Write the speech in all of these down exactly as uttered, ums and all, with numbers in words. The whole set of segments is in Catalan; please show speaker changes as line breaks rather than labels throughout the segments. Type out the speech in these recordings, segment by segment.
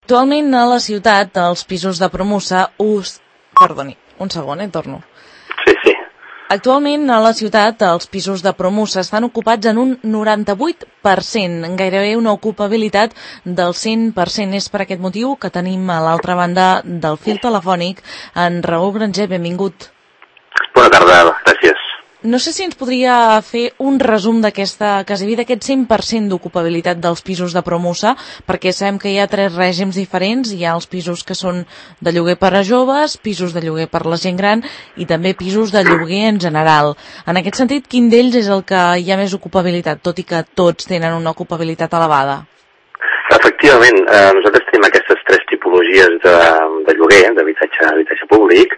Actualment a la ciutat els pisos de Promusa us... Perdoni, un segon, eh, torno.
Sí, sí.
Actualment a la ciutat els pisos de Promusa estan ocupats en un noranta-vuit per cent, gairebé una ocupabilitat del cent per cent. És per aquest motiu que tenim a l'altra banda del fil telefònic en Raül Granger. Benvingut.
Bona tarda, gràcies.
No sé si ens podria fer un resum d'aquesta, quasi d'aquest cent per cent d'ocupabilitat dels pisos de Promusa, perquè sabem que hi ha tres règims diferents. Hi ha els pisos que són de lloguer per a joves, pisos de lloguer per a la gent gran i també pisos de lloguer en general. En aquest sentit, quin d'ells és el que hi ha més ocupabilitat, tot i que tots tenen una ocupabilitat elevada?
Efectivament, eh, nosaltres tenim aquestes tres tipologies de, de lloguer, d'habitatge habitatge públic,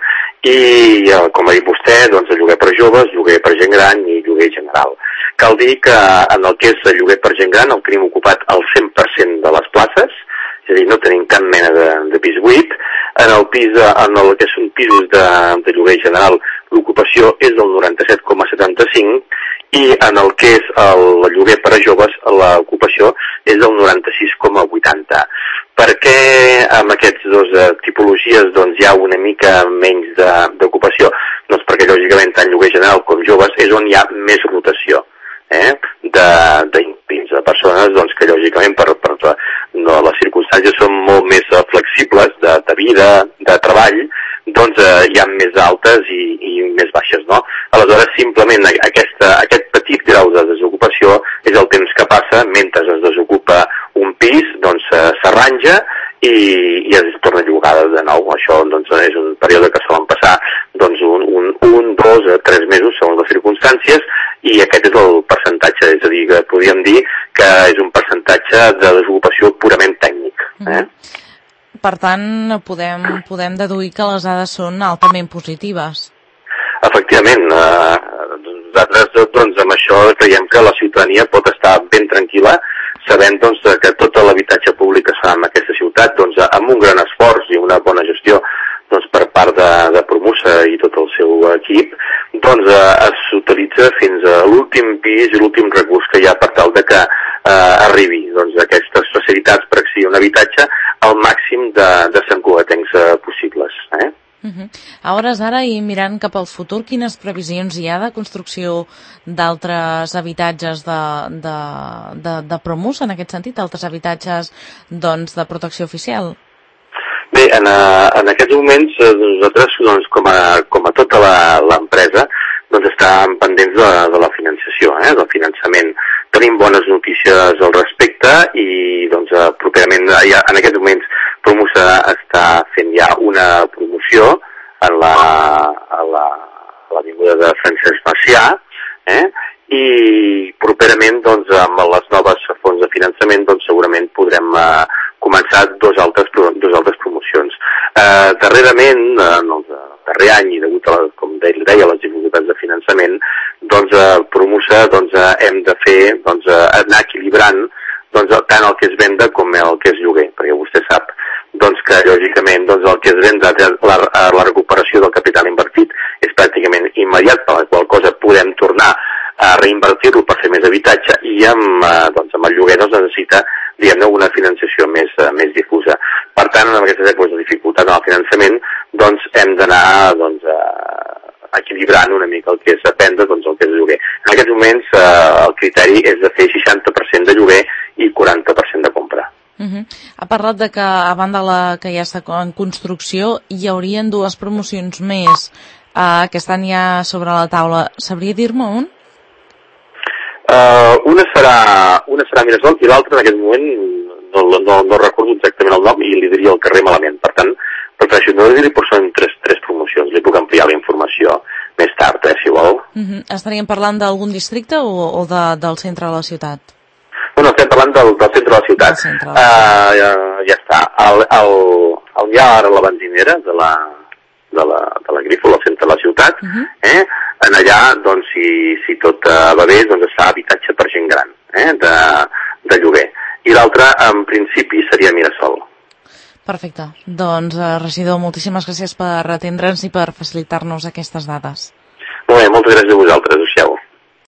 i eh, com ha dit vostè, doncs el lloguer per joves, lloguer per gent gran i lloguer general. Cal dir que en el que és el lloguer per gent gran el tenim ocupat el cent per cent de les places, és a dir, no tenim cap mena de, de pis buit. En el pis, en el que són pisos de, de lloguer general, l'ocupació és del noranta-set coma setanta-cinc i en el que és el lloguer per a joves l'ocupació és del noranta-sis coma vuitanta. Per què amb aquestes dues eh, tipologies doncs, hi ha una mica menys d'ocupació? Doncs perquè, lògicament, tant lloguer general com joves és on hi ha més rotació eh, de, de, de persones doncs, que, lògicament, per, per no, les circumstàncies són molt més flexibles de, de vida, de treball, doncs eh, hi ha més altes i, i més baixes, no? Aleshores, simplement, aquesta, aquest petit grau de desocupació és el temps que passa mentre es desocupa un pis, doncs s'arranja i, i es torna a llogar de nou. Això doncs, és un període que solen passar doncs, un, un, un, dos, tres mesos segons les circumstàncies, i aquest és el percentatge, és a dir, que podríem dir que és un percentatge de desocupació purament tècnic. Eh?
Per tant, podem, podem deduir que les dades són altament positives.
Efectivament, eh, nosaltres doncs, amb això creiem que la ciutadania pot estar ben tranquil·la, sabent doncs, que tot l'habitatge públic que es fa en aquesta ciutat, doncs, amb un gran esforç i una bona gestió doncs, per part de, de Promusa i tot el seu equip, doncs, eh, s'utilitza fins a l'últim pis i l'últim recurs que hi ha per tal de que eh, arribi doncs, aquestes facilitats per accedir a un habitatge al màxim de, de santcugatencs eh, possibles. Eh?
Uh-huh. A hores d'ara, i mirant cap al futur, quines previsions hi ha de construcció d'altres habitatges de, de, de, de Promusa, en aquest sentit, altres habitatges doncs, de protecció oficial?
Bé, en, en aquests moments nosaltres, doncs, com, a, com a tota l'empresa, doncs estem pendents de, de la financiació, eh, del finançament. Tenim bones notícies al respecte i doncs, properament, ja, en aquests moments, Promusa està fent ja una promoció a la, a la, a l'avinguda de Francesc Macià, eh, i properament, doncs, amb les noves fonts de finançament, doncs, segurament podrem eh, començar dos altres, dos altres promocions. Eh, darrerament, en el darrer any, i degut a, la, com deia, les dificultats de finançament, doncs, eh, Promusa doncs, eh, hem de fer, doncs, eh, anar equilibrant doncs, tant el que és venda com el que és lloguer, perquè vostè sap doncs, que, lògicament, doncs, el que és venda, la, la recuperació del capital invertit és pràcticament immediat, per la qual cosa podem tornar a reinvertir-lo per fer més habitatge, i amb, eh, doncs, amb el lloguer doncs, necessita diguem-ne, una financiació més, uh, més difusa. Per tant, en aquestes èpoques de dificultat en el finançament, doncs hem d'anar doncs, uh, equilibrant una mica el que és venda, doncs el que és lloguer. En aquests moments uh, el criteri és de fer seixanta per cent de lloguer i quaranta per cent de compra.
Uh-huh. Ha parlat de que, a banda la que ja està en construcció, hi haurien dues promocions més uh, que estan ja sobre la taula. Sabria dir-me on?
Uh, una serà una serà Mirasol i l'altra en aquest moment no, no, no recordo exactament el nom i li diria el carrer malament. Per tant, prefereixo no dir-li, però són tres, tres promocions. Li puc ampliar la informació més tard, eh, si vol.
Uh-huh. Estaríem parlant d'algun districte o, o de, del centre de la ciutat?
No, no, estem parlant del, del centre de la ciutat.
Centre.
Uh, ja, ja està. El, el, el, hi ha ara la benzinera de la, de la, de la Grífola, al centre de la ciutat, uh-huh. eh? En allà, doncs, si, si tot uh, va bé, doncs es fa habitatge per gent gran, eh? de, de lloguer. I l'altre, en principi, seria Mirasol.
Perfecte. Doncs, uh, regidor, moltíssimes gràcies per atendre'ns i per facilitar-nos aquestes dades.
Molt bé, moltes gràcies a vosaltres, Uixeu.